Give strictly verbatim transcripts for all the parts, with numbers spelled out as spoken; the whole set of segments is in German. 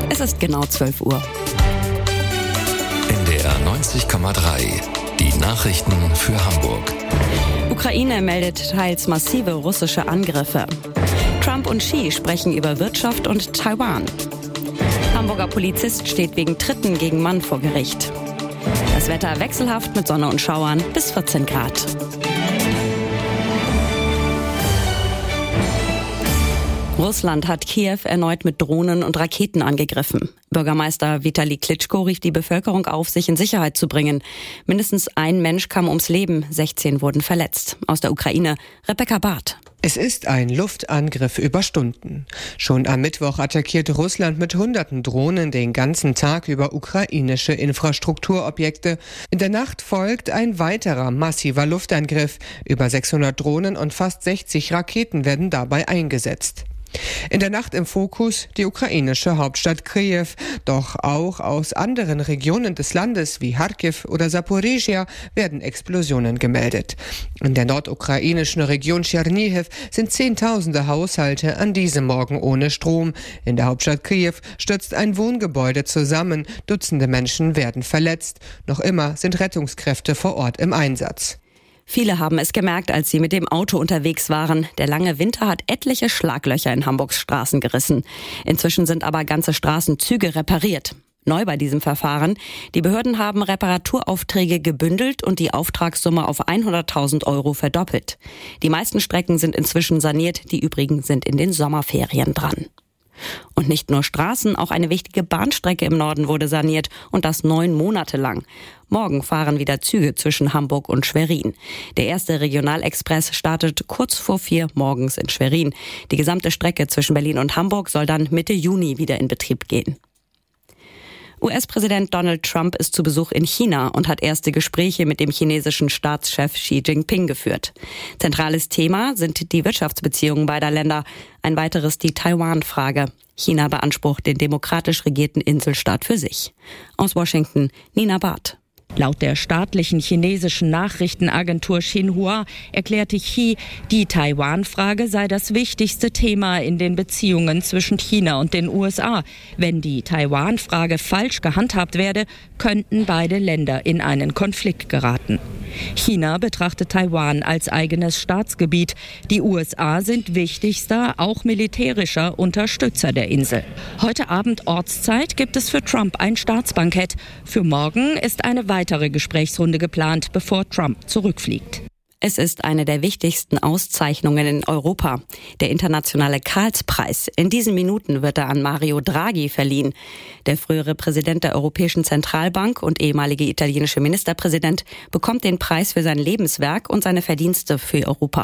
Es ist genau zwölf Uhr. N D R neunzig Komma drei. Die Nachrichten für Hamburg. Ukraine meldet teils massive russische Angriffe. Trump und Xi sprechen über Wirtschaft und Taiwan. Hamburger Polizist steht wegen Tritten gegen Mann vor Gericht. Das Wetter wechselhaft mit Sonne und Schauern bis vierzehn Grad. Russland hat Kiew erneut mit Drohnen und Raketen angegriffen. Bürgermeister Vitali Klitschko rief die Bevölkerung auf, sich in Sicherheit zu bringen. Mindestens ein Mensch kam ums Leben, sechzehn wurden verletzt. Aus der Ukraine, Rebecca Barth. Es ist ein Luftangriff über Stunden. Schon am Mittwoch attackierte Russland mit hunderten Drohnen den ganzen Tag über ukrainische Infrastrukturobjekte. In der Nacht folgt ein weiterer massiver Luftangriff. Über sechshundert Drohnen und fast sechzig Raketen werden dabei eingesetzt. In der Nacht im Fokus die ukrainische Hauptstadt Kiew, doch auch aus anderen Regionen des Landes wie Charkiw oder Saporizhia werden Explosionen gemeldet. In der nordukrainischen Region Tschernihiw sind Zehntausende Haushalte an diesem Morgen ohne Strom. In der Hauptstadt Kiew stürzt ein Wohngebäude zusammen, Dutzende Menschen werden verletzt. Noch immer sind Rettungskräfte vor Ort im Einsatz. Viele haben es gemerkt, als sie mit dem Auto unterwegs waren. Der lange Winter hat etliche Schlaglöcher in Hamburgs Straßen gerissen. Inzwischen sind aber ganze Straßenzüge repariert. Neu bei diesem Verfahren: Die Behörden haben Reparaturaufträge gebündelt und die Auftragssumme auf hunderttausend Euro verdoppelt. Die meisten Strecken sind inzwischen saniert, die übrigen sind in den Sommerferien dran. Und nicht nur Straßen, auch eine wichtige Bahnstrecke im Norden wurde saniert und das neun Monate lang. Morgen fahren wieder Züge zwischen Hamburg und Schwerin. Der erste Regionalexpress startet kurz vor vier morgens in Schwerin. Die gesamte Strecke zwischen Berlin und Hamburg soll dann Mitte Juni wieder in Betrieb gehen. U S-Präsident Donald Trump ist zu Besuch in China und hat erste Gespräche mit dem chinesischen Staatschef Xi Jinping geführt. Zentrales Thema sind die Wirtschaftsbeziehungen beider Länder. Ein weiteres die Taiwan-Frage. China beansprucht den demokratisch regierten Inselstaat für sich. Aus Washington, Nina Barth. Laut der staatlichen chinesischen Nachrichtenagentur Xinhua erklärte Xi, die Taiwan-Frage sei das wichtigste Thema in den Beziehungen zwischen China und den U S A. Wenn die Taiwan-Frage falsch gehandhabt werde, könnten beide Länder in einen Konflikt geraten. China betrachtet Taiwan als eigenes Staatsgebiet. Die U S A sind wichtigster, auch militärischer Unterstützer der Insel. Heute Abend Ortszeit gibt es für Trump ein Staatsbankett. Für morgen ist eine weitere Gesprächsrunde geplant, bevor Trump zurückfliegt. Es ist eine der wichtigsten Auszeichnungen in Europa, der internationale Karlspreis. In diesen Minuten wird er an Mario Draghi verliehen. Der frühere Präsident der Europäischen Zentralbank und ehemalige italienische Ministerpräsident bekommt den Preis für sein Lebenswerk und seine Verdienste für Europa.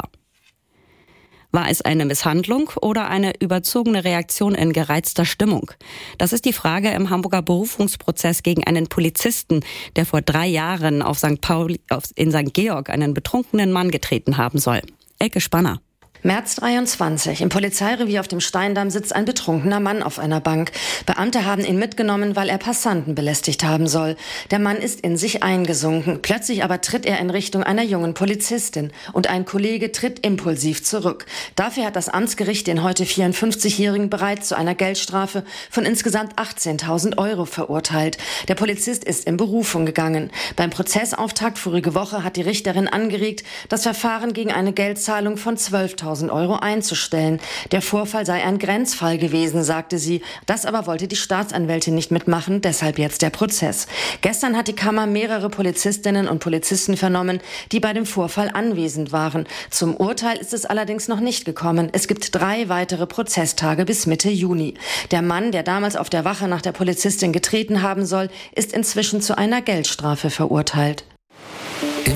War es eine Misshandlung oder eine überzogene Reaktion in gereizter Stimmung? Das ist die Frage im Hamburger Berufungsprozess gegen einen Polizisten, der vor drei Jahren auf Sankt Pauli, auf, in Sankt Georg einen betrunkenen Mann getreten haben soll. Elke Spanner. März dreiundzwanzig. Im Polizeirevier auf dem Steindamm sitzt ein betrunkener Mann auf einer Bank. Beamte haben ihn mitgenommen, weil er Passanten belästigt haben soll. Der Mann ist in sich eingesunken. Plötzlich aber tritt er in Richtung einer jungen Polizistin. Und ein Kollege tritt impulsiv zurück. Dafür hat das Amtsgericht den heute vierundfünfzigjährigen bereits zu einer Geldstrafe von insgesamt achtzehntausend Euro verurteilt. Der Polizist ist in Berufung gegangen. Beim Prozessauftakt vorige Woche hat die Richterin angeregt, das Verfahren gegen eine Geldzahlung von zwölftausend Euro einzustellen. Der Vorfall sei ein Grenzfall gewesen, sagte sie. Das aber wollte die Staatsanwältin nicht mitmachen, deshalb jetzt der Prozess. Gestern hat die Kammer mehrere Polizistinnen und Polizisten vernommen, die bei dem Vorfall anwesend waren. Zum Urteil ist es allerdings noch nicht gekommen. Es gibt drei weitere Prozesstage bis Mitte Juni. Der Mann, der damals auf der Wache nach der Polizistin getreten haben soll, ist inzwischen zu einer Geldstrafe verurteilt.